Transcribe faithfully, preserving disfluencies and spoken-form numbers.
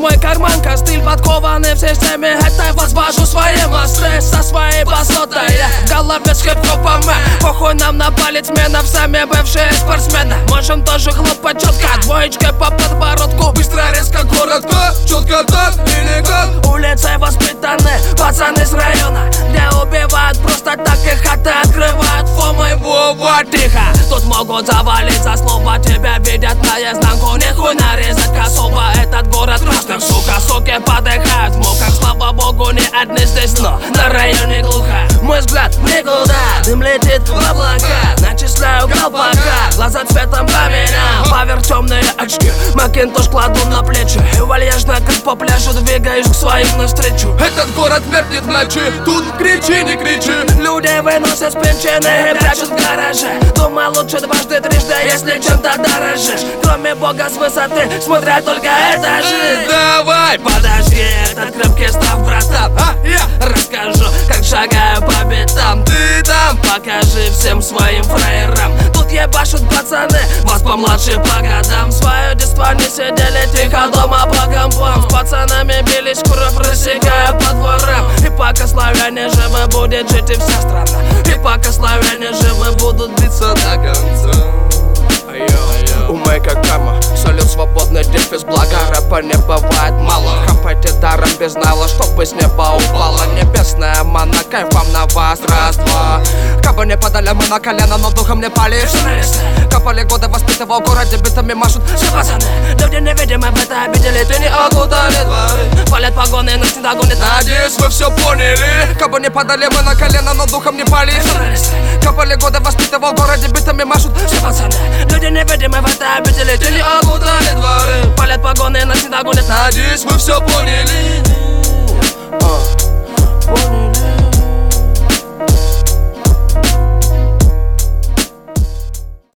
мой карман, костыль подкованный в системе. Это я возвожу свои мосты со своей басотой. В голове с хип-хопом мы, похуй нам на палец менов, сами бывшие спортсмены. Можем тоже хлопать четко, двоечкой по подбородку. Быстро, резко, коротко, четко так и никак. Улицы воспитаны, пацаны с района, где убивают просто так и хаты открывают. Фу, мой Вова, тихо, тут могут завалить за слово. Тебя видят наизнанку, нихуй нарезать косово. Этот город красных, сука, соки подыхают в муках. Слава богу, не одни здесь, но на районе глухо. Мой взгляд никуда, дым летит в облака. Начисляю колпака, глаза цветом поменял. Поверх темные очки, макинтош кладу на плечи. И вальяжно, как по пляжу, двигаюсь к своим навстречу. Этот город меркнет ночи, тут кричи, не кричи. Люди выносят спинчины и прячут в гараже. Думаю, лучше дважды, трижды, если чем-то дорожишь. Кроме бога с высоты, смотрят только этажи. Давай, Подожди, этот крепкий став, братан. а я Расскажу, как шагаю по битам. ты там. Покажи всем своим фраерам. Тут ебашут пацаны, вас помладше по годам. Свое детство не сидели тихо дома по компам. С пацанами бились, кровь рассекая по дворам. И пока славяне живы, будет жить и вся страна. И пока славяне живы, будут биться до конца. Умей как карма, солил свободный дефис, благо рэпа не бывает мало. Хапайте даром без нала, чтобы с неба упала небесная мана. Кайфом на вас, раз-два. Кабы не падали мы на колено, но духом не пали. Копали годы, воспитывал в городе, битами машут все пацаны. Люди невидимые в это обидели, ты не окутали дворы. Палят погоны, нас не догонит. Надеюсь, вы все поняли. Кабы не падали мы на колено, но духом не пали. Копали годы, воспитывал в городе, битами машут все пацаны. Люди невидимые в это обидели, ты не окутали дворы. Палят погоны, нас не догонит. Надеюсь, вы все поняли.